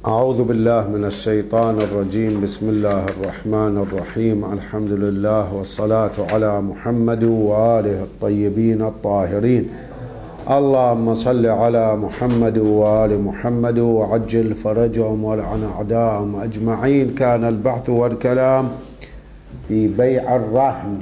أعوذ بالله من الشيطان الرجيم. بسم الله الرحمن الرحيم. الحمد لله والصلاة على محمد وآله الطيبين الطاهرين. اللهم صل على محمد وآل محمد وعجل فرجهم ولعن أعداءهم أجمعين. كان البحث والكلام في بيع الراهن،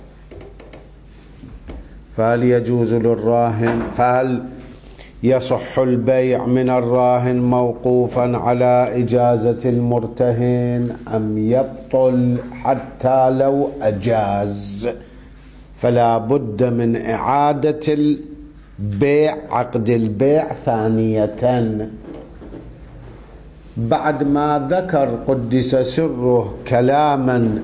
فهل يصح البيع من الراهن موقوفا على إجازة المرتهن أم يبطل حتى لو أجاز؟ فلا بد من إعادة البيع، عقد البيع ثانية. بعد ما ذكر قدس سره كلاما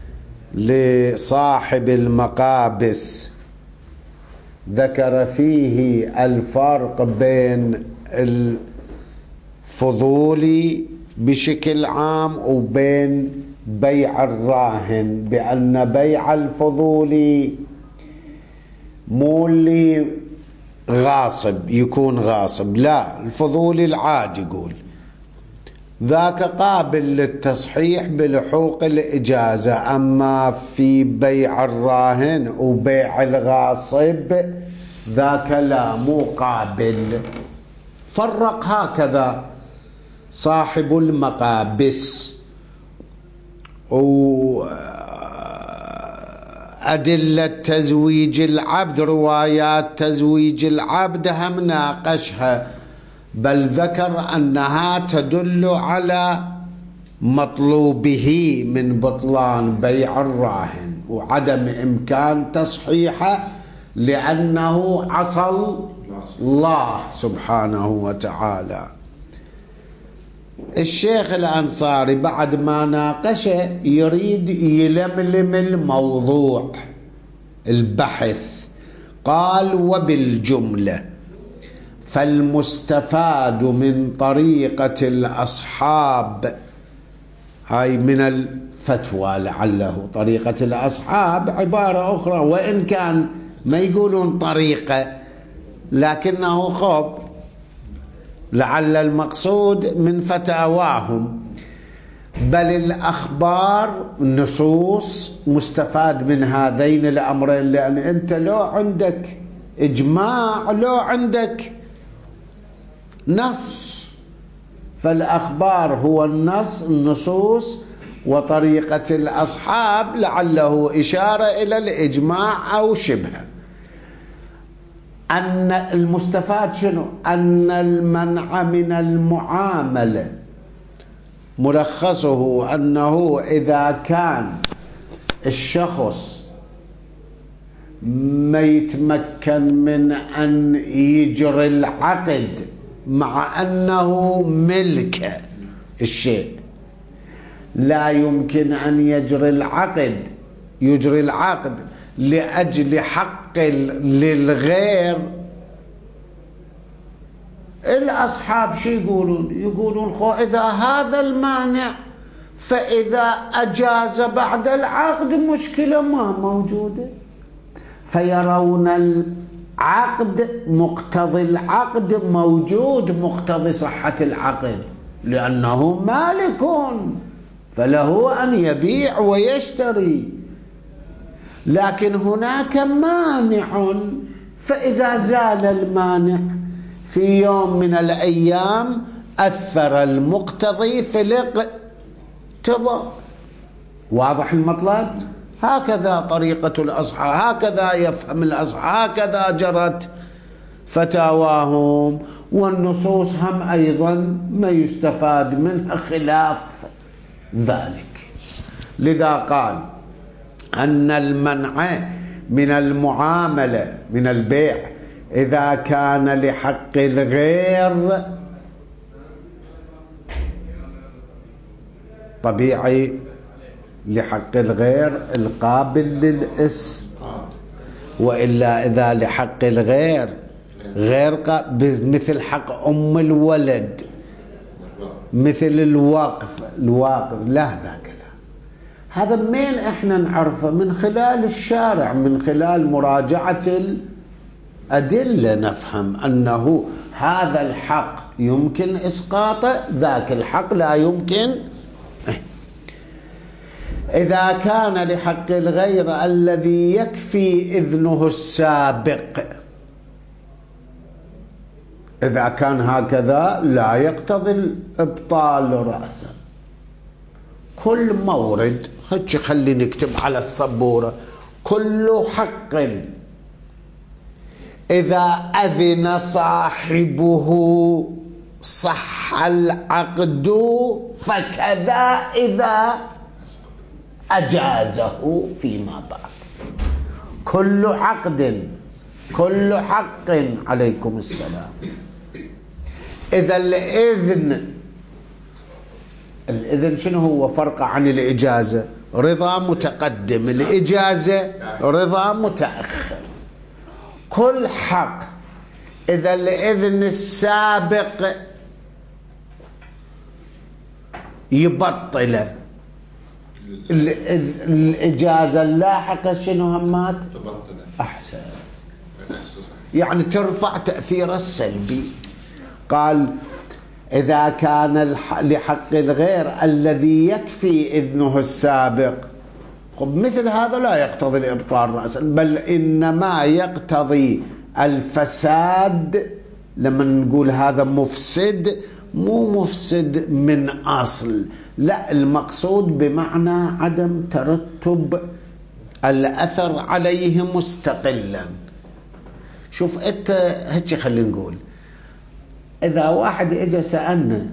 لصاحب المقابس ذكر فيه الفرق بين الفضولي بشكل عام وبين بيع الراهن، بأن بيع الفضولي مو اللي غاصب يكون غاصب، لا، الفضولي العادي يقول ذاك قابل للتصحيح بلحوق الإجازة. أما في بيع الراهن وبيع الغاصب ذاك لا، مو قابل. فرق هكذا صاحب المقابس. وأدلة تزويج العبد، روايات تزويج العبد هم ناقشها، بل ذكر أنها تدل على مطلوبه من بطلان بيع الراهن وعدم إمكان تصحيحه لأنه عصى الله سبحانه وتعالى. الشيخ الأنصاري بعد ما ناقشه يريد يلملم الموضوع البحث. قال: وبالجملة فالمستفاد من طريقة الأصحاب، هاي من الفتوى لعله طريقة الأصحاب عبارة أخرى، وإن كان ما يقولون طريقة لكنه خب لعل المقصود من فتاواهم، بل الأخبار نصوص مستفاد من هذين الأمرين. لأن أنت لو عندك إجماع لو عندك نص، فالأخبار هو النصوص، وطريقة الأصحاب لعله إشارة إلى الإجماع أو شبهه. أن المستفاد شنو؟ أن المنع من المعاملة ملخصه أنه إذا كان الشخص ما يتمكن من أن يجري العقد مع أنه ملك الشيء، لا يمكن أن يجري العقد لأجل حق للغير. الأصحاب شو يقولون خو إذا هذا المانع، فإذا أجاز بعد العقد مشكلة ما موجودة. فيرون العقد، مقتضي العقد موجود، مقتضي صحة العقد، لأنه مالك فله أن يبيع ويشتري. لكن هناك مانع، فإذا زال المانع في يوم من الأيام أثر المقتضي في الاقتضاء. واضح المطلب؟ هكذا طريقة الأصحاب، هكذا يفهم الأصحاب، هكذا جرت فتاواهم. والنصوص هم أيضا ما يستفاد منها خلاف ذلك. لذا قال أن المنع من المعاملة من البيع إذا كان لحق الغير طبيعي، لحق الغير القابل للإسم، وإلا إذا لحق الغير غير مثل حق أم الولد، مثل الوقف لا، ذاك لا. هذا من احنا نعرفه؟ من خلال الشارع، من خلال مراجعة الأدلة نفهم أنه هذا الحق يمكن إسقاطه، ذاك الحق لا يمكن. إذا كان لحق الغير الذي يكفي إذنه السابق، إذا كان هكذا لا يقتضي الإبطال رأسا. كل مورد هيك خلي نكتب على السبورة، كل حق إذا أذن صاحبه صح العقد، فكذا إذا أجازه فيما بعد. كل حق عليكم السلام. إذا الإذن شنو هو؟ فرق عن الإجازة، رضا متقدم، الإجازة رضا متأخر. كل حق إذا الإذن السابق يبطله، الإجازة اللاحقة شنو همات؟ أحسن، يعني ترفع تأثير السلبي. قال إذا كان لحق الغير الذي يكفي إذنه السابق، مثل هذا لا يقتضي الإبطال رأسا، بل إنما يقتضي الفساد. لما نقول هذا مفسد، مو مفسد من أصل، لا، المقصود بمعنى عدم ترتب الأثر عليه مستقلا. شوف أنت هيك خلينا نقول، إذا واحد إجا سألنا،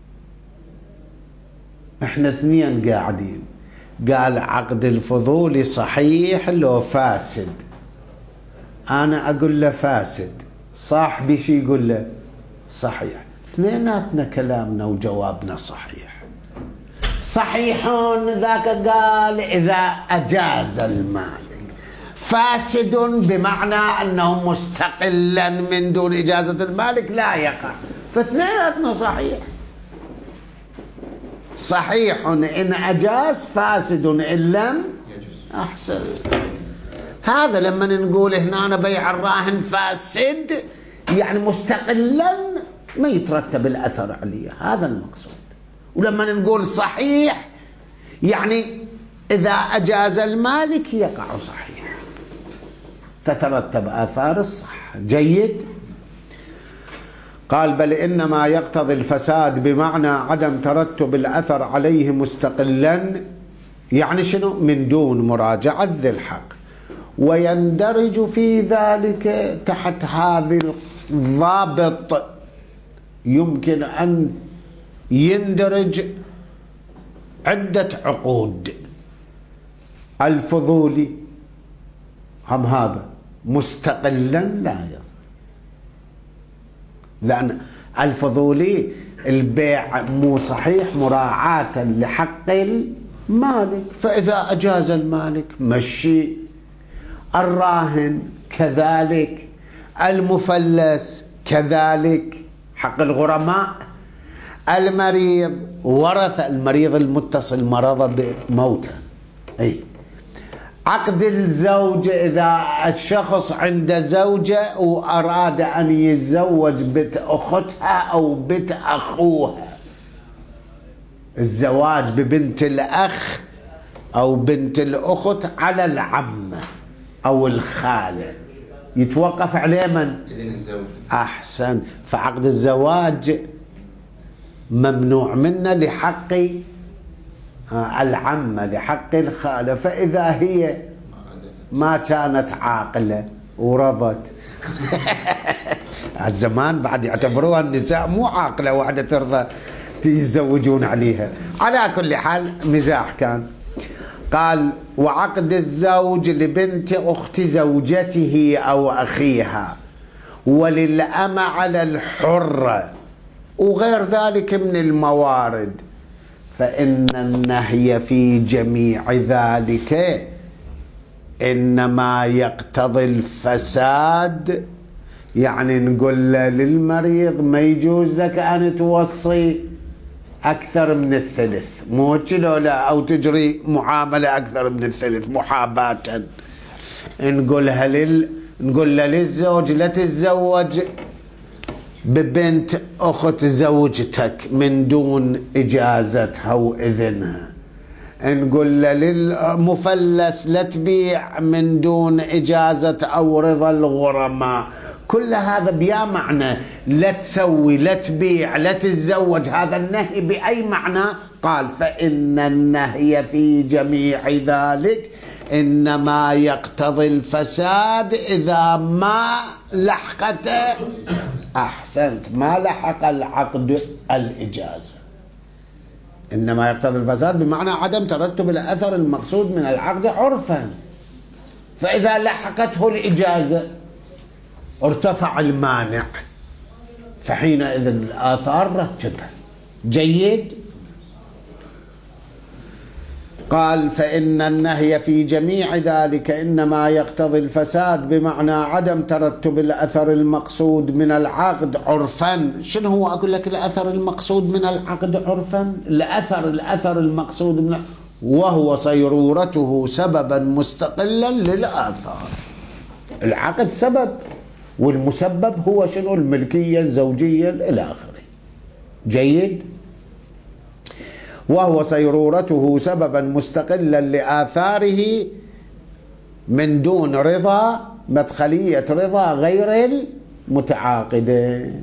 إحنا اثنين قاعدين، قال عقد الفضولي صحيح لو فاسد، أنا أقول له فاسد، صاحبي شي يقول له صحيح، اثنيناتنا كلامنا وجوابنا صحيح. ذاك قال إذا أجاز المالك، فاسد بمعنى أنه مستقلا من دون إجازة المالك لا يقع، فاثنيناتنا صحيح إن أجاز، فاسد إن لم أحسن. هذا لما نقول هنا أنا بيع الراهن فاسد، يعني مستقلا ما يترتب الأثر عليه، هذا المقصود. ولما نقول صحيح يعني إذا أجاز المالك يقع صحيح، تترتب آثار الصح. جيد. قال بل إنما يقتضي الفساد بمعنى عدم ترتب الأثر عليه مستقلا، يعني شنو؟ من دون مراجعة ذي الحق. ويندرج في ذلك تحت هذه الضابط يمكن أن يندرج عدة عقود. الفضولي هم هذا مستقلا لا يصح، لأن الفضولي البيع مو صحيح مراعاة لحق المالك، فإذا أجاز المالك مشي. الراهن كذلك، المفلس كذلك، حق الغرماء. المريض ورث، المريض المتصل مرض بموته. أي عقد الزوج، إذا الشخص عنده زوجة وأراد أن يتزوج بنت أختها أو بنت أخوها، الزواج ببنت الأخ أو بنت الأخت على العمة أو الخالة يتوقف عليه من؟ أحسن. فعقد الزواج ممنوع منه لحق العمة، لحق الخالة. فإذا هي ما كانت عاقلة ورضت الزمان بعد يعتبروها النساء مو عاقلة واحدة ترضى يتزوجون عليها. على كل حال مزاح كان. قال وعقد الزوج لبنت أخت زوجته أو أخيها، وللأمة على الحرة، وغير ذلك من الموارد. فإن النهي في جميع ذلك إنما يقتضي الفساد. يعني نقول للمريض ما يجوز لك أن توصي أكثر من الثلث، مو لا، أو تجري معاملة أكثر من الثلث محاباة. نقول للزوج لا تتزوج ببنت أخت زوجتك من دون إجازتها وإذنها، نقول للمفلس لا تبيع من دون إجازة أو رضا الغرماء. كل هذا بيا معنى لا تسوي، لا تبيع، لا تتزوج. هذا النهي بأي معنى؟ قال فإن النهي في جميع ذلك إنما يقتضي الفساد إذا ما لحقته، أحسنت، ما لحق العقد الإجازة. إنما يقتضي الفساد بمعنى عدم ترتب الأثر المقصود من العقد عرفا، فإذا لحقته الإجازة ارتفع المانع، فحينئذ الآثار رتبها. جيد. قال فإن النهي في جميع ذلك إنما يقتضي الفساد بمعنى عدم ترتب الأثر المقصود من العقد عرفا. شنو هو؟ أقول لك الأثر المقصود من العقد عرفا، الأثر المقصود من، وهو صيرورته سببا مستقلا للآثار. العقد سبب، والمسبب هو شنو؟ الملكية الزوجية إلى آخره. جيد. وهو صيرورته سببا مستقلا لآثاره من دون رضا، مدخلية رضا غير المتعاقدين.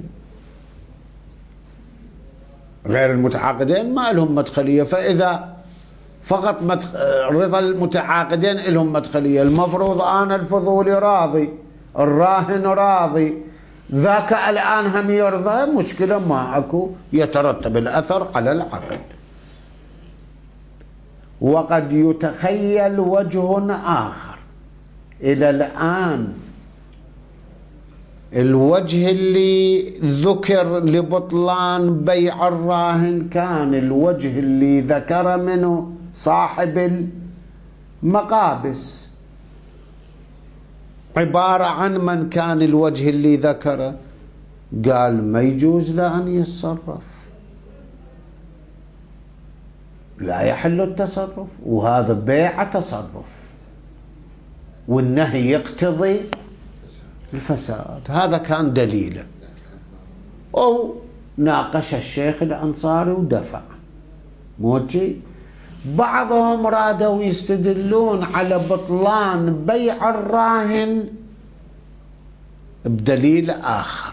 غير المتعاقدين ما لهم مدخلية، فإذا فقط رضا المتعاقدين لهم مدخلية. المفروض أنا الفضولي راضي، الراهن راضي، ذاك الآن هم يرضى، مشكلة ما أكو، يترتب الأثر على العقد. وقد يتخيل وجه آخر. إلى الآن الوجه اللي ذكر لبطلان بيع الراهن كان الوجه اللي ذكر منه صاحب المقابس. عبارة عن من كان الوجه اللي ذكره؟ قال ما يجوز له أن يتصرف، لا يحل التصرف، وهذا بيع تصرف، والنهي يقتضي الفساد. هذا كان دليله. أو ناقش الشيخ الأنصاري ودفع موجي. بعضهم رادوا يستدلون على بطلان بيع الراهن بدليل آخر.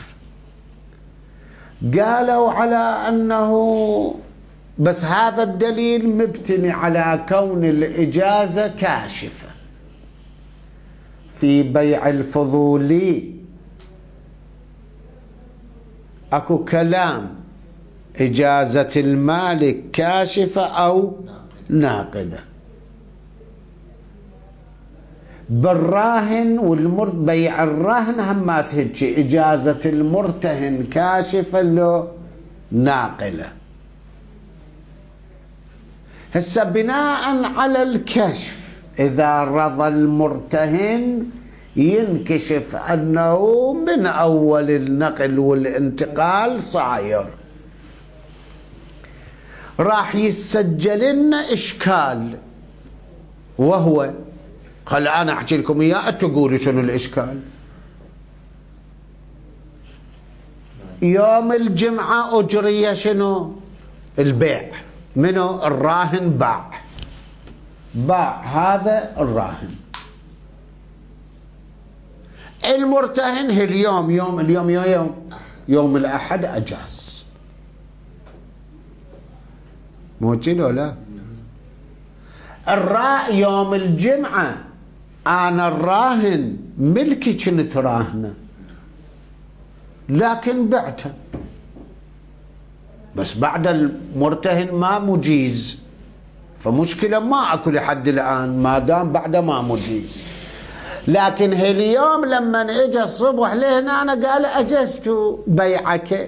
قالوا على أنه بس هذا الدليل مبتني على كون الإجازة كاشفة. في بيع الفضولي أكو كلام إجازة المالك كاشفة أو ناقدة. بالراهن بيع الرهن هم ما تهجي، إجازة المرتهن كاشفة له ناقلة. هسه بناء على الكشف إذا رضى المرتهن ينكشف أنه من أول النقل والانتقال صاير، راح يسجل لنا إشكال، وهو خل أنا أحكي لكم إياه تقولوا شنو الإشكال. يوم الجمعة أجري شنو؟ البيع. منو؟ الراهن باع هذا الراهن. المرتهن اليوم يوم الأحد أجاز، موجود ولا؟ يوم الجمعة أنا الراهن ملكي كنت راهنه لكن بعته، بس بعد المرتهن ما مجيز، فمشكلة ما أكو لحد الآن ما دام بعد ما مجيز. لكن اليوم لما اجى الصبح لهنا أنا قال أجزت بيعك.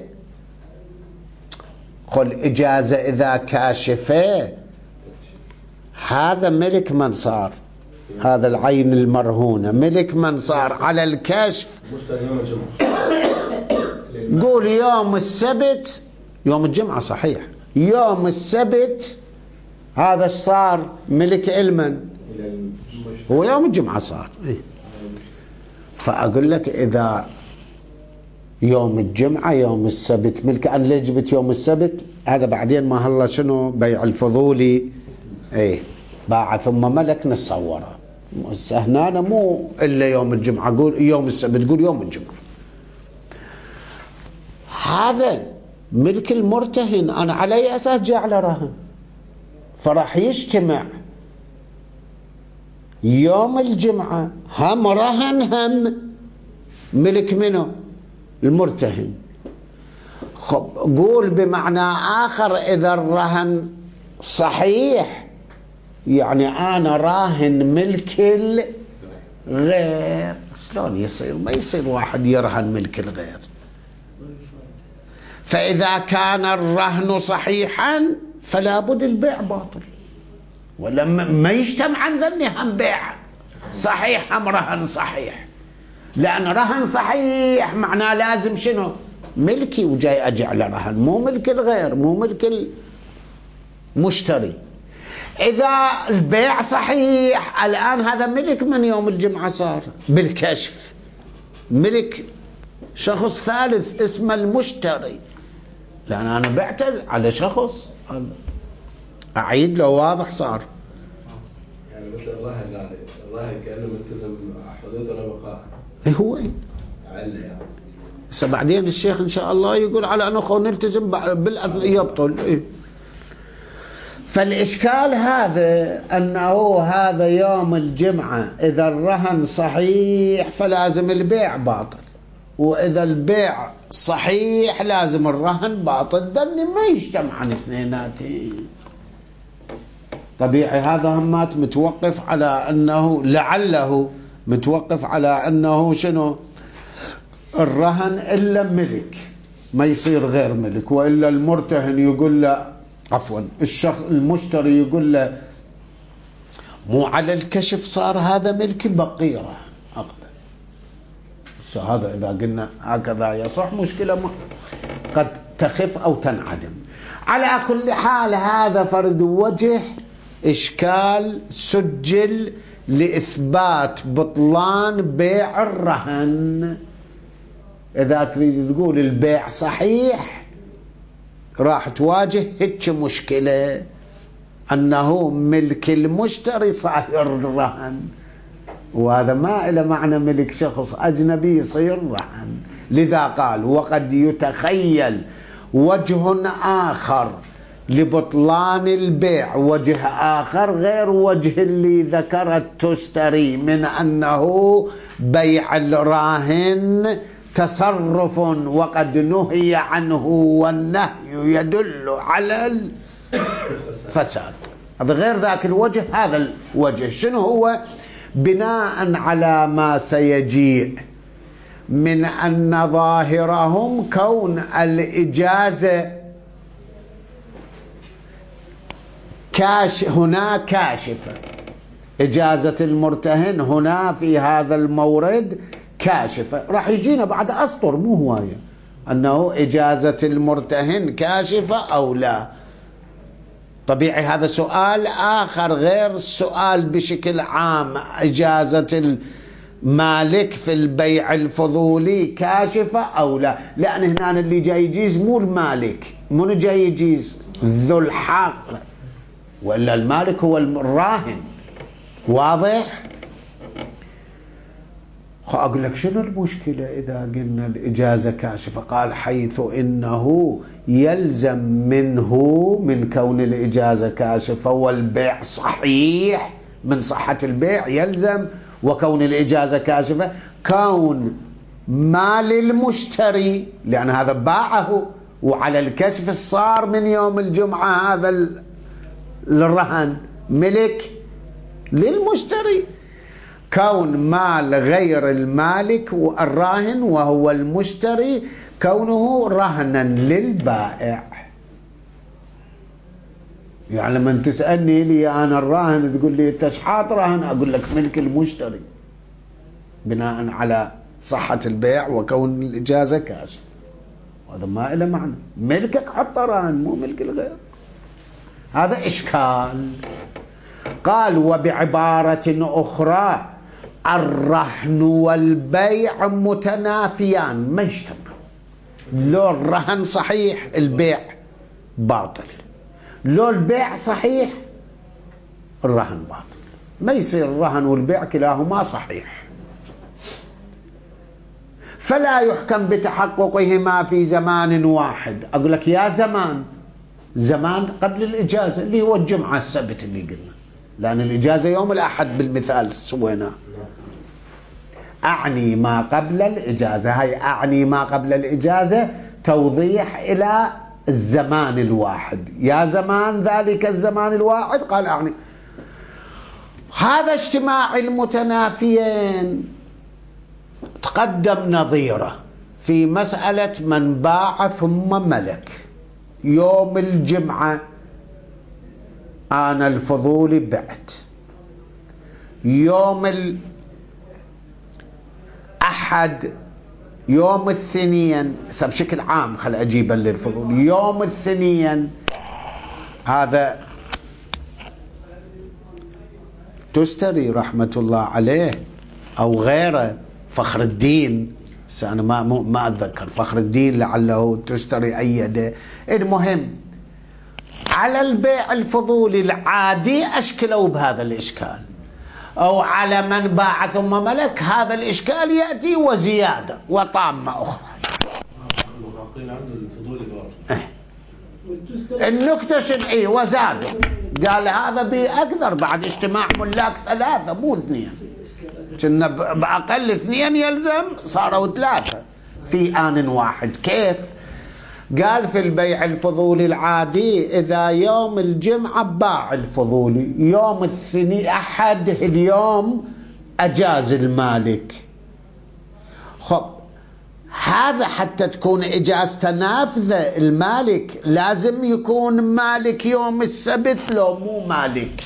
قل إجازة إذا كاشفة هذا ملك من صار، هذا العين المرهونة ملك من صار على الكشف. قول يوم السبت، يوم الجمعة صحيح، يوم السبت هذا صار ملك المن؟ هو يوم الجمعة صار. فأقول لك إذا يوم الجمعة يوم السبت ملك. أنا ليش جبت يوم السبت؟ هذا بعدين ما هلا شنو بيع الفضولي ايه باع ثم ملك نتصوره. هنا مو إلا يوم الجمعة قول يوم السبت قول يوم الجمعة. هذا ملك المرتهن أنا على أي أساس جعل رهن؟ فراح يجتمع يوم الجمعة هم رهن هم ملك منه المرتهن. خب قول بمعنى آخر إذا الرهن صحيح يعني أنا راهن ملك الغير. شلون يصير؟ ما يصير واحد يرهن ملك الغير. فإذا كان الرهن صحيحا فلا بد البيع باطل، ولا ما يجتمع عن ذني هم بيع صحيح هم رهن صحيح. لأن رهن صحيح معناه لازم شنو؟ ملكي وجاي أجعل رهن، مو ملك الغير، مو ملك المشتري. إذا البيع صحيح الآن هذا ملك من يوم الجمعة صار بالكشف ملك شخص ثالث اسمه المشتري، لأن أنا بعت على شخص. أعيد لو واضح صار يعني مثل الراهن يعني الراهن كأنه ملتزم حدوث ولا بقاء. هو إيه؟ علة يعني. هسه بعدين الشيخ إن شاء الله يقول على أنه نلتزم يبطل إيه؟ فالإشكال هذا أنه هذا يوم الجمعة إذا الرهن صحيح فلازم البيع باطل، وإذا البيع صحيح لازم الرهن باطل. ذني ما يجتمع عن اثنيناتين. طبيعي هذا همات متوقف على أنه لعله متوقف على أنه شنو الرهن إلا ملك ما يصير غير ملك، وإلا المرتهن يقول له عفوا الشخص المشتري يقول له مو على الكشف صار هذا ملك البقية أقبل. هذا إذا قلنا هكذا يصح مشكلة قد تخف أو تنعدم. على كل حال هذا فرد وجه إشكال سجل لإثبات بطلان بيع الرهن. إذا تريد تقول البيع صحيح راح تواجه هيك مشكلة أنه ملك المشتري صاير الرهن، وهذا ما له معنى ملك شخص أجنبي يصير رهن. لذا قال وقد يتخيل وجه آخر لبطلان البيع، وجه آخر غير وجه اللي ذكر التستري من أنه بيع الراهن تصرف وقد نهي عنه والنهي يدل على الفساد. هذا غير ذاك الوجه. هذا الوجه شنو هو؟ بناء على ما سيجيء من أن ظاهرهم كون الإجازة هنا كاشفة، إجازة المرتهن هنا في هذا المورد كاشفة. راح يجينا بعد أسطر مو هواية أنه إجازة المرتهن كاشفة أو لا. طبيعي هذا سؤال آخر غير السؤال بشكل عام إجازة المالك في البيع الفضولي كاشفة أو لا. لأن هنا اللي جاي يجيز مو المالك، من جاي يجيز ذو الحق، وإلا المالك هو الراهن. واضح؟ أقول لك شنو المشكلة إذا قلنا الإجازة كاشفة؟ قال حيث إنه يلزم منه من كون الإجازة كاشفة والبيع صحيح، من صحة البيع يلزم وكون الإجازة كاشفة كون مال المشتري، لأن هذا باعه وعلى الكشف صار من يوم الجمعة هذا الرهن ملك للمشتري. كون مال غير المالك والراهن وهو المشتري كونه رهنا للبائع. يعني لما تسألني لي أنا الراهن تقول لي أنت شحاط راهن؟ أقول لك ملك المشتري بناء على صحة البيع وكون الإجازة كاش. هذا ما له معنى. ملكك حط راهن مو ملك الغير. هذا إشكال. قال وبعبارة أخرى الرهن والبيع متنافيان، ما يجتمع. لو الرهن صحيح البيع باطل، لو البيع صحيح الرهن باطل. ما يصير الرهن والبيع كلاهما صحيح، فلا يحكم بتحققهما في زمان واحد. أقول لك يا زمان قبل الإجازة اللي هو الجمعة السبت اللي قلنا، لأن الإجازة يوم الأحد بالمثال سويناه. أعني ما قبل الإجازة، هاي أعني ما قبل الإجازة توضيح إلى الزمان الواحد. يا زمان ذلك الزمان الواحد، قال أعني هذا اجتماع المتنافيين تقدم نظيره في مسألة من باع ثم ملك. يوم الجمعة أنا الفضولي بعت، يوم الأحد، يوم الاثنين، بشكل عام خل أجيبا للفضولي، يوم الاثنين هذا تستري رحمة الله عليه أو غيره، فخر الدين، أنا ما أتذكر فخر الدين لعله تستري أيده. المهم على البيع الفضولي العادي أشكلوا بهذا الإشكال، أو على من باع ثم ملك هذا الإشكال يأتي وزيادة وطامة أخرى. النكتة شنعي وزادوا، قال هذا بأكثر بعد اجتماع ملاك 3 مو 2، كنا بأقل 2 يلزم صاروا 3 في آن واحد. كيف؟ قال في البيع الفضولي العادي إذا يوم الجمعة باع الفضولي، يوم الثاني أحد اليوم أجاز المالك. خب هذا حتى تكون إجازة نافذة المالك لازم يكون مالك يوم السبت، لو مو مالك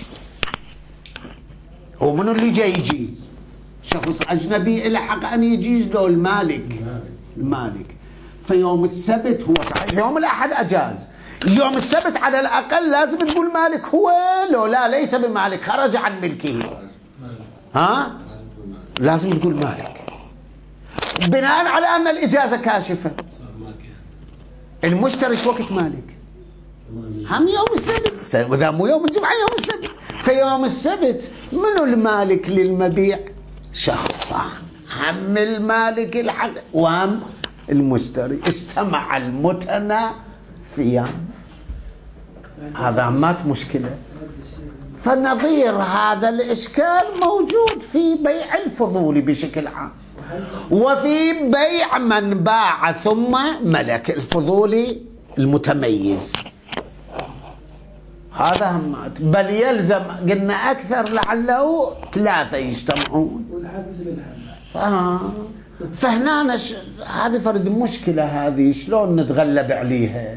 هو منو اللي جاي يجي؟ شخص أجنبي إلى حق أن يجيز له المالك. فيوم السبت هو صحيح، يوم الأحد أجاز، يوم السبت على الأقل لازم تقول مالك هو، لو لا ليس بمالك خرج عن ملكه، ها لازم تقول مالك بناء على أن الإجازة كاشفة. المشتري شو وقت مالك؟ هم يوم السبت، وإذا مو يوم الجمعة يوم السبت. فيوم السبت منو المالك للمبيع؟ شخصان، هم المالك الحق وهم المشتري، اجتمع المتنافيان، هذا مات مشكلة. فنظير هذا الإشكال موجود في بيع الفضولي بشكل عام، وفي بيع من باع ثم ملك الفضولي المتميز، هذا همات. بل يلزم قلنا أكثر لعله 3 يجتمعون. فهنا هذه فرد مشكلة، هذه شلون نتغلب عليها؟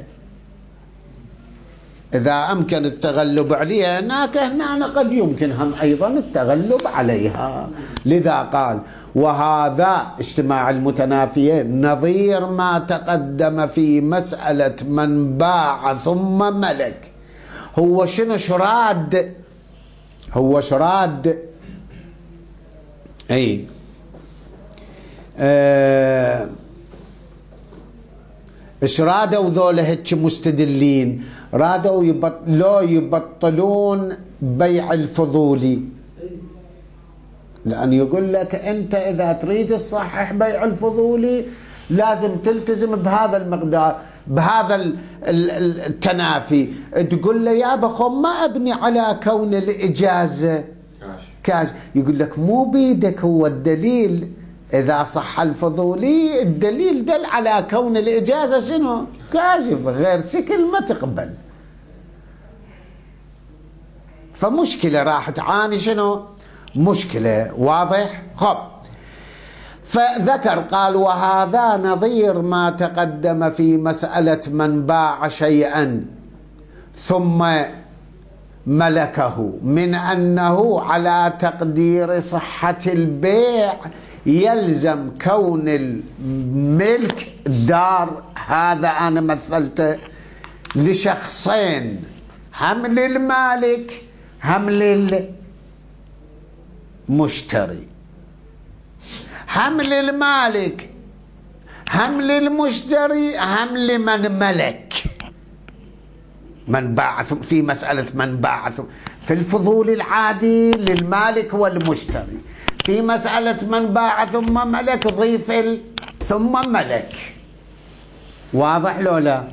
إذا أمكن التغلب عليها هنا قد يمكن هم أيضا التغلب عليها. لذا قال وهذا اجتماع المتنافيين نظير ما تقدم في مسألة من باع ثم ملك. هو شنو شراد؟ هو شراد أي ايش رادوا ذولا هيك مستدلين؟ رادوا يبطلون بيع الفضولي، لأن يقول لك أنت إذا تريد تصحح بيع الفضولي لازم تلتزم بهذا المقدار، بهذا التنافي. تقول له يا بخو ما أبني على كون الإجازة كاش. يقول لك مو بيدك، هو الدليل إذا صح الفضولي الدليل دل على كون الإجازة شنو؟ كاشف، غير شكل ما تقبل. فمشكلة راح تعاني شنو؟ مشكلة. واضح؟ خب فذكر قال وهذا نظير ما تقدم في مسألة من باع شيئا ثم ملكه، من أنه على تقدير صحة البيع يلزم كون الملك دار. هذا أنا مثلته لشخصين، هم للمالك هم للمشتري. هم للمالك هم للمشتري هم لمن ملك. من باع في مسألة من باع في الفضول العادي للمالك والمشتري، في مسألة من باع ثم ملك ضيف ثم ملك. واضح لو لا؟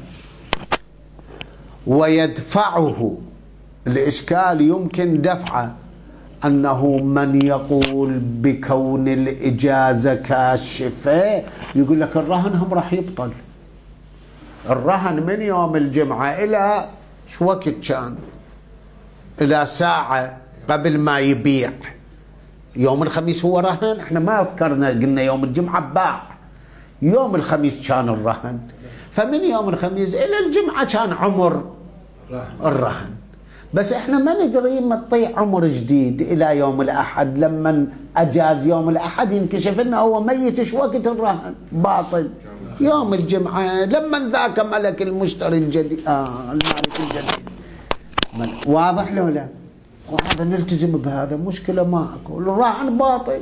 ويدفعه، الإشكال يمكن دفعه، أنه من يقول بكون الإجازة كاشفة يقول لك الرهن هم راح يبطل. الرهن من يوم الجمعة إلى شو وقت كان؟ إلى ساعة قبل ما يبيع. يوم الخميس هو رهن، احنا ما فكرنا قلنا يوم الجمعة باع، يوم الخميس كان الرهن، فمن يوم الخميس إلى الجمعة كان عمر الرهن. بس احنا ما ندري ما تطيع عمر جديد إلى يوم الأحد، لما أجاز يوم الأحد ينكشف إنه هو ميت. إيش وقت الرهن باطل؟ يوم الجمعة، لما ذاك ملك المشتري الجديد المالك الجديد. واضح له لا؟ وهذا نلتزم بهذا، مشكلة ما أكو، الرهن باطل.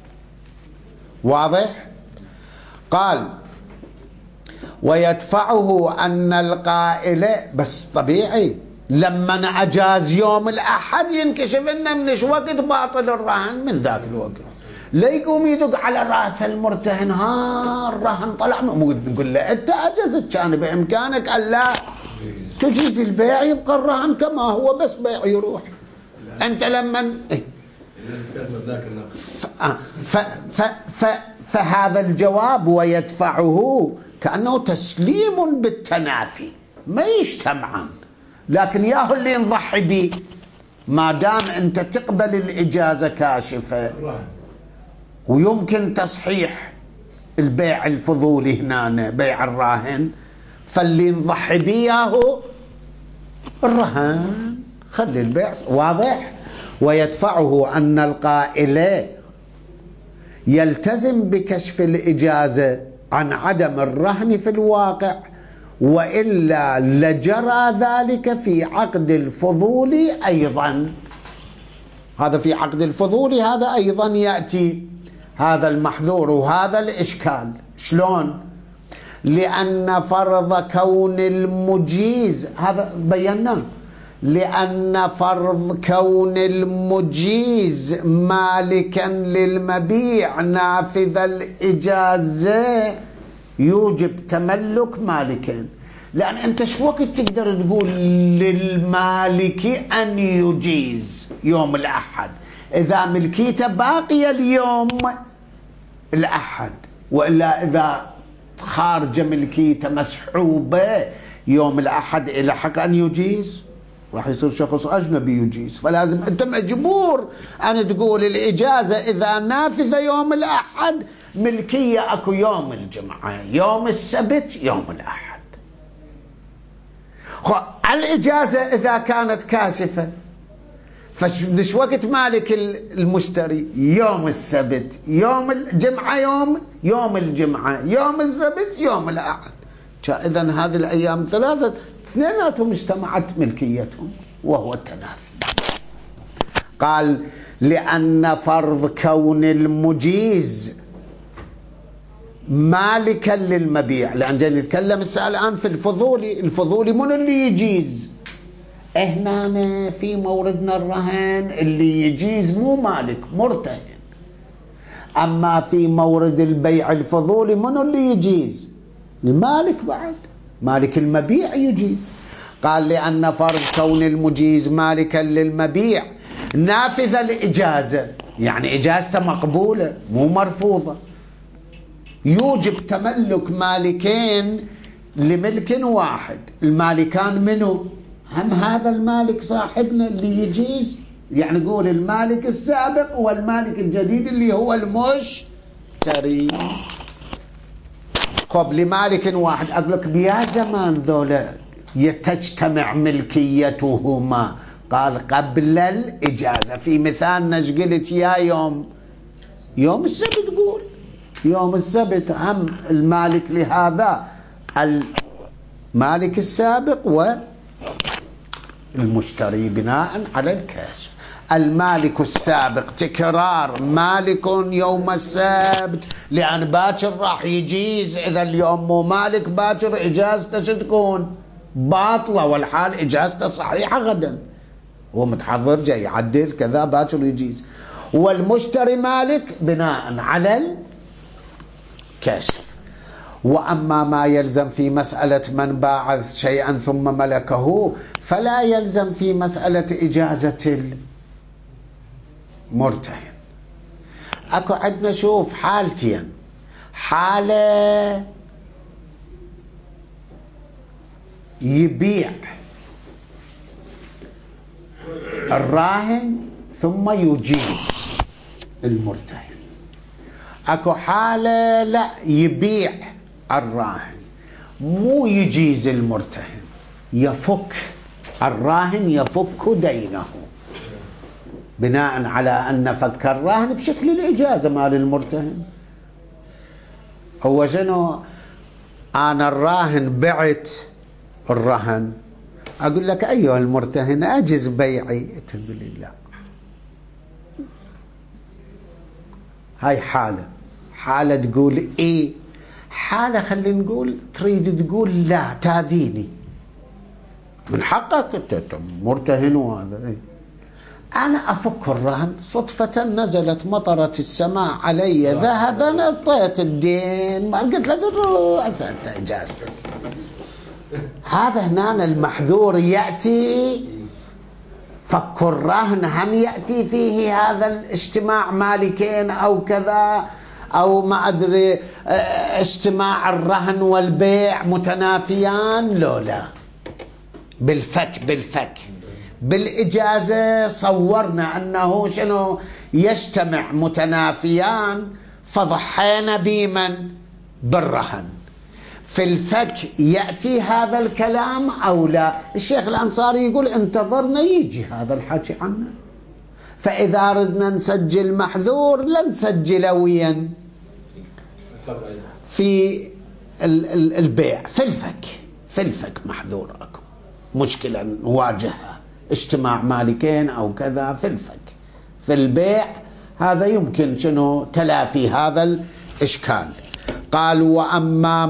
واضح؟ قال ويدفعه أن القائل، بس طبيعي لما أجاز يوم الأحد ينكشف إنه من إيش وقت باطل الرهن، من ذاك الوقت. لا يقوم يدق على راس المرتهن، ها الرهن طلع، نقول له أنت أجزت، كان بإمكانك ألا تجيز البيع، يبقى الرهن كما هو، بس بيع يروح. أنت لما فهذا الجواب ويدفعه كأنه تسليم بالتنافي، ما يجتمعان، لكن ياهو اللي نضحي به ما دام أنت تقبل الإجازة كاشفة ويمكن تصحيح البيع الفضولي هنا بيع الراهن، فاللي نضحي به ياهو الرهن، خلي البيع. واضح؟ ويدفعه أن القائل يلتزم بكشف الإجازة عن عدم الرهن في الواقع، وإلا لجرى ذلك في عقد الفضول أيضا. هذا في عقد الفضول، هذا أيضا يأتي هذا المحذور وهذا الإشكال. شلون؟ لأن فرض كون المجيز، هذا بينا، لأن فرض كون المجيز مالكا للمبيع نافذ الإجازة يوجب تملك مالكين. لأن أنت شو وقت تقدر تقول للمالك أن يجيز يوم الأحد إذا ملكيته باقية اليوم الأحد، وإلا إذا خارج ملكيته مسحوبة يوم الأحد إلى حق أن يجيز، راح يصير شخص أجنبي يجيز. فلازم أنت مجبور أن تقول الإجازة إذا نافذة يوم الأحد، ملكية أكو يوم الجمعة، يوم السبت، يوم الأحد. الإجازة إذا كانت كاشفة، فش وقت مالك المشتري؟ يوم السبت، يوم الجمعة، يوم الجمعة، يوم السبت، يوم الأحد. إذن هذه الأيام ثلاثة اثنيناتهم اجتمعت ملكيتهم، وهو التنافي. قال لأن فرض كون المجيز مالكا للمبيع، لأن جاي نتكلم الآن في الفضولي من اللي يجيز؟ هنا في موردنا الرهن اللي يجيز مو مالك، مرتهن. أما في مورد البيع الفضولي من اللي يجيز؟ المالك، بعد مالك المبيع يجيز. قال لأن فرض كون المجيز مالكا للمبيع نافذ الإجازة، يعني إجازته مقبولة مو مرفوضة، يوجب تملك مالكين لملك واحد. المالكان منه؟ هم هذا المالك صاحبنا اللي يجيز، يعني نقول المالك السابق والمالك الجديد اللي هو المشتري. خب لمالك واحد، أقول لك بيا زمان ذولا تجتمع ملكيتهما. قال قبل الإجازة. في مثال نشقلت يا يوم السبت، تقول يوم السبت هم المالك لهذا المالك السابق والمشتري بناء على الكشف. المالك السابق، تكرار مالك يوم السبت، لأن باكر راح يجيز. إذا اليوم مو مالك باكر إجازته شو تكون؟ باطلة، والحال إجازته صحيحة غدا. هو متحضر جاي يعدل كذا باكر يجيز. والمشتري مالك بناء على الكشف. وأما ما يلزم في مسألة من باع شيئا ثم ملكه فلا يلزم في مسألة إجازة المرتهن. أكو عندنا شوف حالتين، حالة يبيع الراهن ثم يجيز المرتهن، أكو حالة لا يبيع الراهن مو يجيز المرتهن، يفك الراهن يفك دينه بناء على أن فك الراهن بشكل الإجازة مال المرتهن. هو شنو؟ أنا الراهن بعت الرهن، أقول لك أيها المرتهن أجز بيعي، تقول لي لا. هاي حالة تقول إيه، حالة خلينا نقول تريد تقول لا تاذيني، من حقك أنت مرتهن وهذا إيه؟ أنا أفك الرهن، صدفة نزلت مطرة السماء علي ذهبا أعطيت الدين، ما قلت له أسألت إجازتك. هذا هنا المحذور يأتي فك الرهن، هم يأتي فيه هذا الاجتماع مالكين أو كذا، أو ما أدري اجتماع الرهن والبيع متنافيان، لا بالفك بالإجازة صورنا أنه شنو يجتمع متنافيان، فضحينا بمن؟ بالرهن. في الفك يأتي هذا الكلام أو لا؟ الشيخ الأنصاري يقول انتظرنا يجي هذا الحكي عنه، فإذا ردنا نسجل محذور لا نسجله وين؟ في البيع، في الفك محذور. أكو مشكلة نواجهها، اجتماع مالكين أو كذا في الفك. في البيع هذا يمكن شنو تلافي هذا الإشكال. قال وأما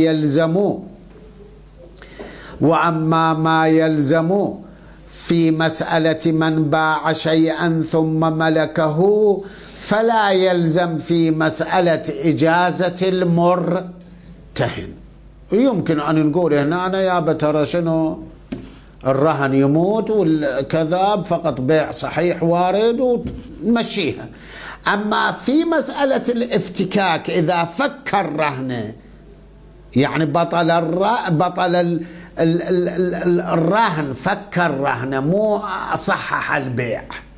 ما يلزم في مسألة من باع شيئا ثم ملكه فلا يلزم في مسألة إجازة المرتهن. يمكن أن نقول هنا أنا يا بترى شنو الرهن يموت والكذاب فقط بيع صحيح وارد ونمشيها. أما في مسألة الافتكاك إذا فك الرهن يعني بطل الرهن، فك الرهن مو صحح البيع،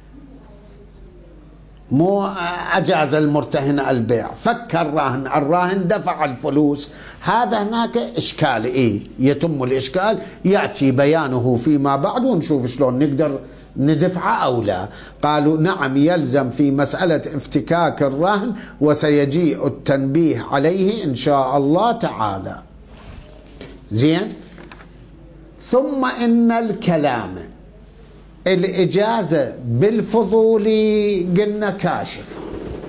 مو أجاز المرتهن البيع، فك الراهن دفع الفلوس. هذا هناك إشكال، إيه يتم الإشكال يأتي بيانه فيما بعد ونشوف شلون نقدر ندفعه أو لا. قالوا نعم يلزم في مسألة افتكاك الرهن، وسيجيء التنبيه عليه إن شاء الله تعالى. زين. ثم إن الكلام الإجازة بالفضول قلنا كاشف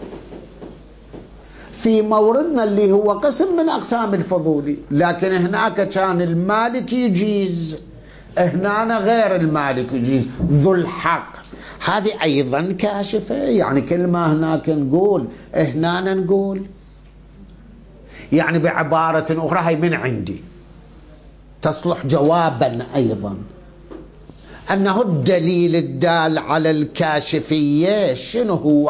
في موردنا اللي هو قسم من أقسام الفضول، لكن هناك كان المالك يجيز، هنا غير المالك يجيز، ذو الحق، هذه أيضا كاشفة. يعني كل ما هناك نقول هنا نقول، يعني بعبارة أخرى هي من عندي تصلح جوابا أيضا، أنه الدليل الدال على الكاشفية شنو هو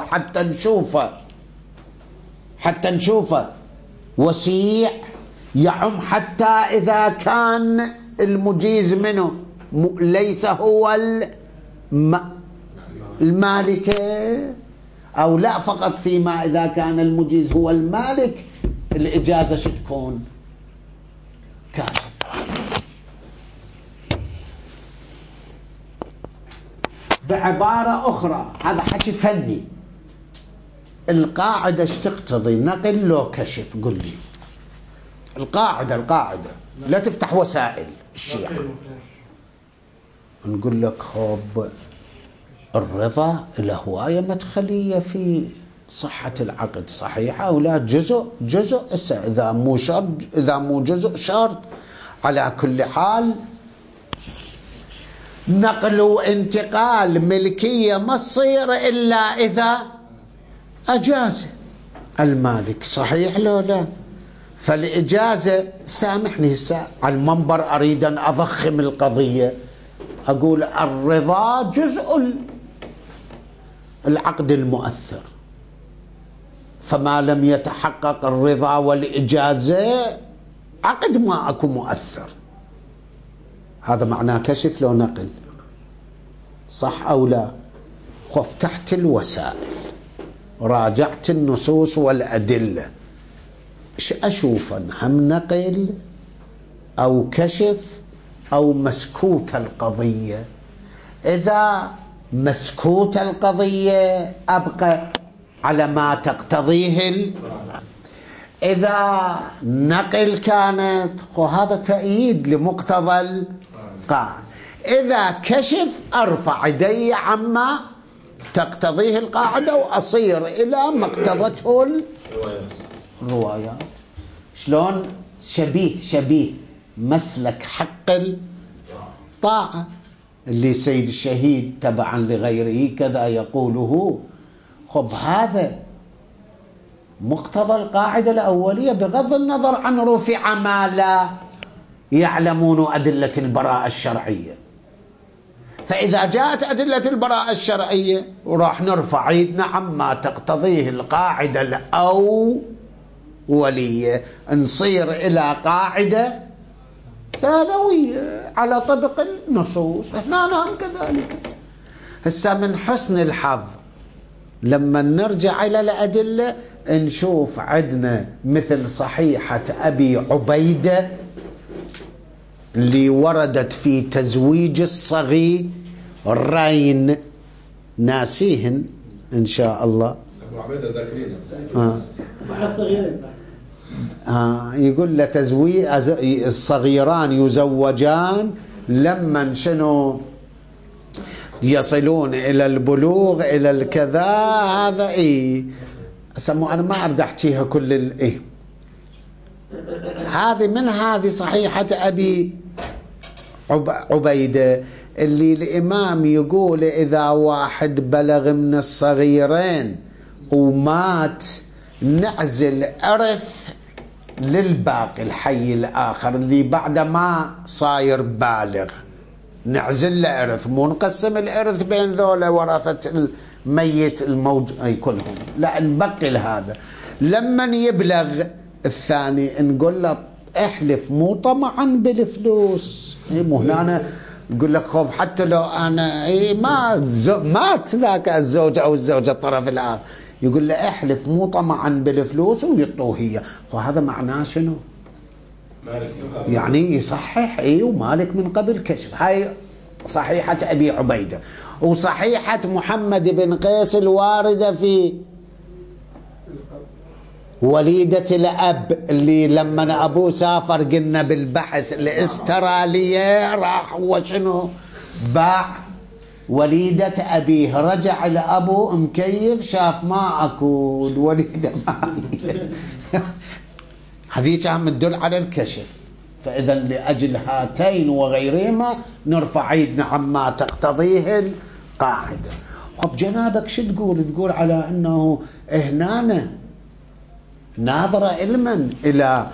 حتى نشوفه وسيع يعم، حتى إذا كان المجيز منه ليس هو المالك، أو لا فقط فيما إذا كان المجيز هو المالك الإجازة شتكون كاشف. بعبارة أخرى هذا حكي فني، القاعدة ايش تقتضي؟ نقل لو كشف؟ قل لي القاعدة لا تفتح وسائل الشيعة. نقول لك خب الرضا له هواية مدخلية في صحة العقد، صحيح أو لا؟ جزء إذا مو شرط، إذا مو جزء شرط. على كل حال نقل وانتقال ملكية ما تصير إلا إذا أجاز المالك، صحيح لو لا؟ فالإجازة، سامحني هسه على المنبر أريد أن أضخم القضية، أقول الرضا جزء العقد المؤثر، فما لم يتحقق الرضا والإجازة عقد ما أكو مؤثر. هذا معناه كشف لو نقل، صح أو لا؟ فتحت الوسائل، راجعت النصوص والأدلة، ايش أشوف؟ هم نقل أو كشف أو مسكوت القضية؟ إذا مسكوت القضية أبقى على ما تقتضيه إذا نقل كانت هذا تأييد لمقتضى القاعدة. إذا كشف أرفع يدي عما تقتضيه القاعدة وأصير إلى ما اقتضته الروايات. شلون؟ شبيه مسلك حق الطاعة اللي سيد الشهيد تبعا لغيره كذا يقوله. خب هذا مقتضى القاعدة الأولية بغض النظر عن رفع ما لا يعلمون أدلة البراءة الشرعية. فإذا جاءت أدلة البراءة الشرعية وراح نرفع ايدنا عما تقتضيه القاعدة الأولية، نصير إلى قاعدة ثانوية على طبق النصوص. هنا نعم كذلك. هسه من حسن الحظ لما نرجع إلى الأدلة نشوف عندنا مثل صحيحة أبي عبيدة اللي وردت في تزويج الصغيرين، ناسيهن إن شاء الله. أبو عبيدة ذاكرين مع الصغيرين. يقول لتزويج الصغيران يزوجان لما شنو يصلون إلى البلوغ إلى الكذا. هذا سمو أنا ما أريد أحكيها كل هذه من هذه صحيحة أبي عبيدة اللي الإمام يقول إذا واحد بلغ من الصغيرين ومات نعزل إرث للباقي الحي الآخر اللي بعد ما صاير بالغ، نعزل له إرث، مو نقسم الإرث بين ذولا ورثة الميت أي كلهم، لا نبقي لهذا. لما يبلغ الثاني نقول له احلف مو طمعا بالفلوس، مو هنا نقول لك خب حتى لو أنا مات ذاك الزوج أو الزوجة الطرف الآخر، يقول له احلف مو طمعا بالفلوس ويعطوه هي. وهذا معناه شنو؟ يعني يصحح ومالك من قبل كشف. هاي صحيحة أبي عبيدة. وصحيحة محمد بن قيس الواردة في وليدة الأب اللي لما أبوه سافر قلنا بالبحث الأسترالية راح وشنو باع وليدة أبيه، رجع لأبوه مكيف شاف ما أكو الوليدة هذيك هم تدل على الكشف. فإذا لأجل هاتين وغيرهما نرفع ايدنا عما تقتضيه القاعدة. طب جنابك شو تقول؟ تقول على أنه هنا ناظرة علما إلى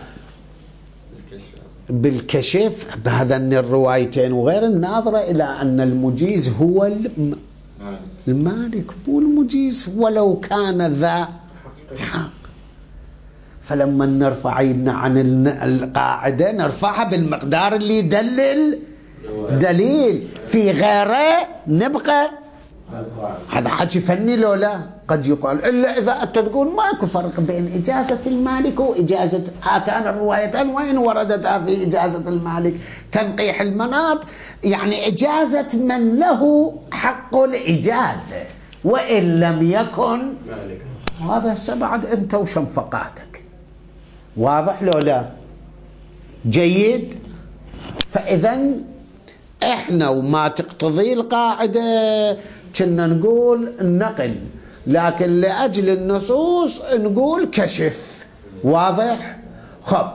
بالكشف بهذا الروايتين وغير الناظرة إلى أن المجيز هو المالك مو المجيز ولو كان ذا حق. فلما نرفع ايدنا عن القاعدة نرفعها بالمقدار اللي يدلل دليل، في غيره نبقى. هذا حكي فني لو لا؟ قد يقال إلا إذا أنت تقول ماكو فرق بين إجازة المالك وإجازة هاتان الروايتان، وين وردتها في إجازة المالك؟ تنقيح المناط، يعني إجازة من له حق الإجازة وإن لم يكن مالك. هذا بعد أنت وشنفقاتك، واضح لو لا؟ جيد. فإذا إحنا وما تقتضي القاعدة كنا نقول النقل، لكن لأجل النصوص نقول كشف. واضح؟ خب،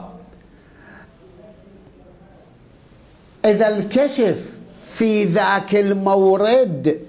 إذا الكشف في ذاك المورد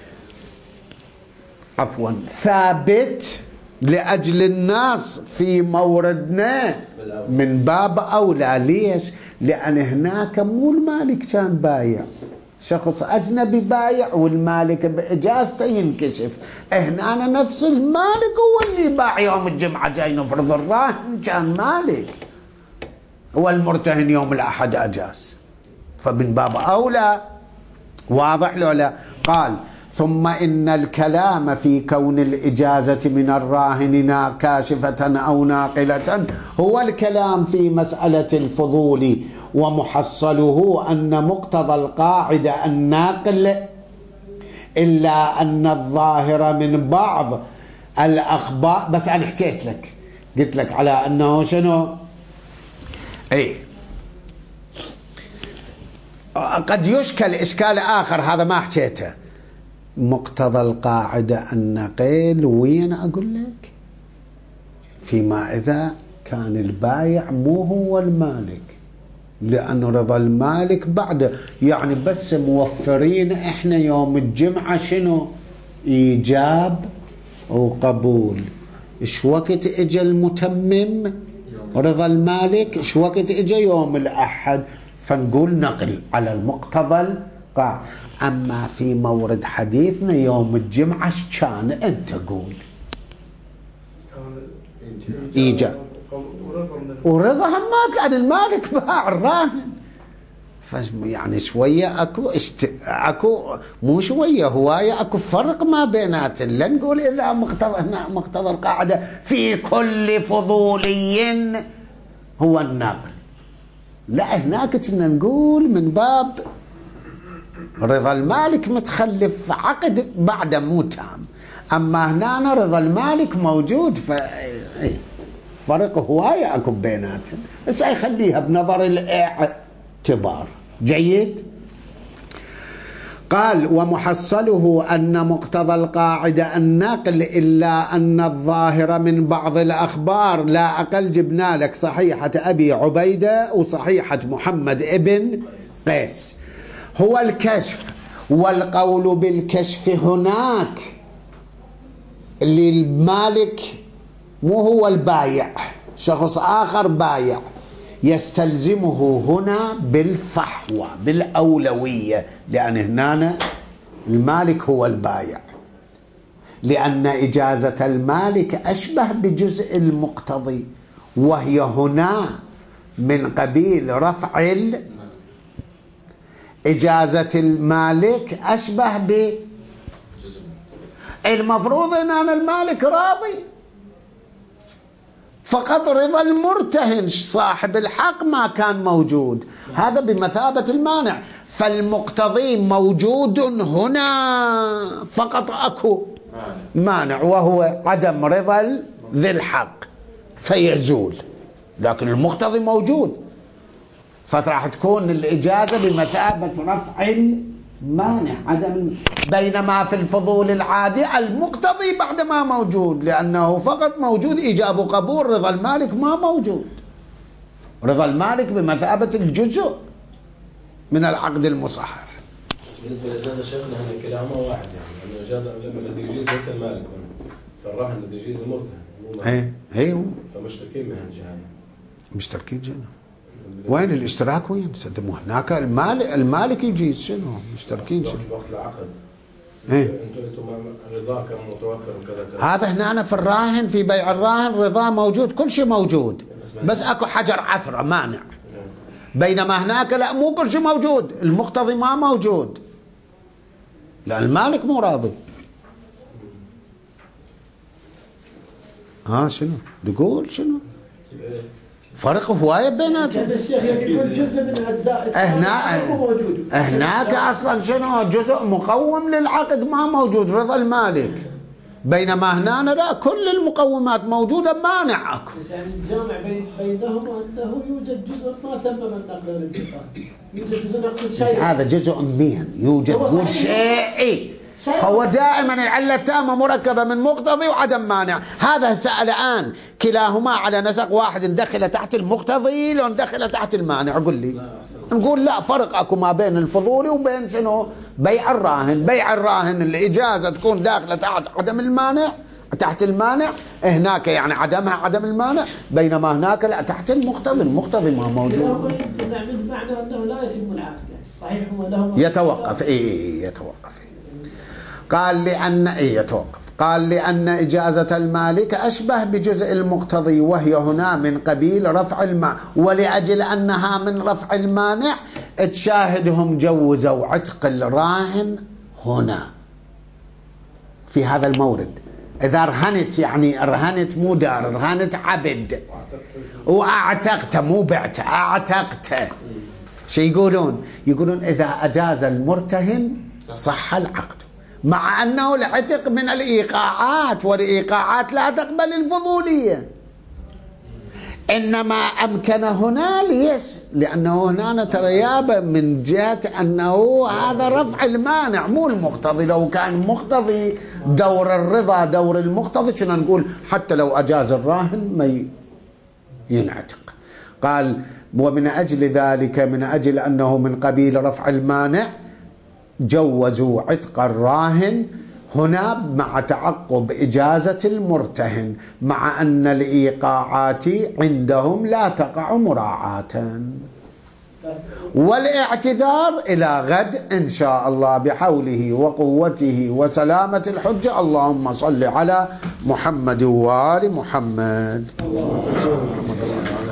ثابت لأجل الناس في موردنا من باب أولى. ليش؟ لأن هناك مو المالك كان بايع، شخص أجنبي بايع والمالك بإجازته ينكشف. هنا نفس المالك هو اللي باع يوم الجمعة، جاي نفرض الراهن كان مالك، والمرتهن يوم الأحد أجاز، فمن باب أولى. واضح لو لا؟ قال ثم إن الكلام في كون الإجازة من الراهن كاشفة أو ناقلة هو الكلام في مسألة الفضول، ومحصله أن مقتضى القاعدة الناقل، إلا أن الظاهر من بعض الأخبار. بس أنا حكيت لك، قلت لك على أنه شنو؟ إيه، قد يشكل إشكال آخر هذا ما حكيته. مقتضى القاعدة النقل وين أقول لك؟ فيما إذا كان البايع مو هو المالك، لأنه رضا المالك بعد، يعني بس موفرين إحنا يوم الجمعة شنو؟ إيجاب وقبول. إيش وقت إجا المتمم رضا المالك؟ إيش وقت إجا؟ يوم الأحد. فنقول نقل على المقتضى القاعدة. أما في مورد حديثنا يوم الجمعة ايش كان؟ أنت قول إيجاب ورضا، ما كان المالك باع الراهن. يعني شوية أكو مو شوية، هواية أكو فرق ما بيناتهم. لا نقول إذا مقتضى القاعدة في كل فضولي هو النقل، لا، هناك كنا نقول من باب رضا المالك متخلف عقد بعد مو تام، أما هنا رضا المالك موجود. فرق هواية أكو بيناتهم، بس يخليها بنظر الاعتبار. جيد. قال ومحصله أن مقتضى القاعدة النقل، إلا أن الظاهر من بعض الأخبار. لا أقل جبنا لك صحيحة أبي عبيدة وصحيحة محمد ابن قيس هو الكشف. والقول بالكشف هناك للمالك، مو هو البايع، شخص آخر بايع، يستلزمه هنا بالفحوى بالأولوية، لأن هنا المالك هو البايع، لأن إجازة المالك أشبه بجزء المقتضي، وهي هنا من قبيل رفع إجازة المالك أشبه المفروض أن المالك راضي، فقط رضا المرتهن صاحب الحق ما كان موجود، هذا بمثابة المانع. فالمقتضي موجود هنا، فقط أكو مانع وهو عدم رضا ذي الحق فيزول، لكن المقتضي موجود، فراح تكون الإجازة بمثابة رفع المانع عدم. بينما في الفضول العادي المقتضي بعد ما موجود، لأنه فقط موجود إيجاب وقبول، رضا المالك ما موجود. رضا المالك بمثابة الجزء من العقد المصحح. بالنسبة لهذا شيخنا احنا كلاهما واحد، يعني الإجازة لما الذي يجيز ليس المالك هنا، فالراهن الذي يجيز المرتهن. ايوه فمشتركين بهالجهة. مشتركين جنة. وين الاشتراك؟ وين سدموا هناك المالك يجيز شنو مشتركين شنو وقت العقد. ايه انتم رضا كان متوفر وكذا. هذا هنا أنا في الراهن، في بيع الراهن رضا موجود، كل شيء موجود، بس اكو حجر عثرة مانع. بينما هناك لا، مو كل شيء موجود، المقتضي ما موجود، لأن المالك مو راضي. شنو تقول؟ شنو فرق هواية بيناتهم؟ كان الشيخ يقول جزء من أجزاء موجود. هناك أصلا شنو جزء مقوم للعقد ما موجود، رضا المالك. بينما هنا لا، كل المقومات موجودة، مانع أكو. يعني الجامع بينهما أنه يوجد جزء ما تم من نقل الاتفاق، يوجد جزء نقص الشيء. هذا جزء منين؟ يوجد قول شيء هو دائما العلة التامة مركبة من مقتضي وعدم مانع. هذا سأل الآن كلاهما على نسق واحد، ندخل تحت المقتضي لو ندخل تحت المانع. قل لي. نقول لا، فرق اكو ما بين الفضولي وبين شنو؟ بيع الراهن. بيع الراهن الإجازة تكون داخلة تحت عدم المانع، تحت المانع هناك يعني عدمها عدم المانع، بينما هناك لا تحت المقتضي. المقتضي ما موجود. ينتزع من معنى أنه لا يتم العقد. صحيح هو له يتوقف. يتوقف. قال لأن يتوقف. قال لأن إجازة المالك أشبه بجزء المقتضي، وهي هنا من قبيل رفع المانع، ولأجل أنها من رفع المانع تشاهدهم جوزوا عتق الراهن هنا في هذا المورد. إذا رهنت، يعني رهنت مو دار، رهنت عبد وأعتقته، مو بعته، أعتقته. شو يقولون؟ يقولون إذا أجاز المرتهن صح العقد، مع أنه العتق من الإيقاعات، والإيقاعات لا تقبل الفضولية. إنما أمكن هنا ليش؟ لأنه هنا تريابة من جهة أنه هذا رفع المانع مو المقتضي. لو كان مقتضي دور الرضا دور المقتضي كنا نقول حتى لو أجاز الراهن ما ينعتق. قال ومن أجل ذلك، من أجل أنه من قبيل رفع المانع، جوزوا عتق الراهن هنا مع تعقب إجازة المرتهن، مع أن الإيقاعات عندهم لا تقع مراعاة. والاعتذار إلى غد إن شاء الله بحوله وقوته وسلامة الحجة. اللهم صل على محمد وآل محمد.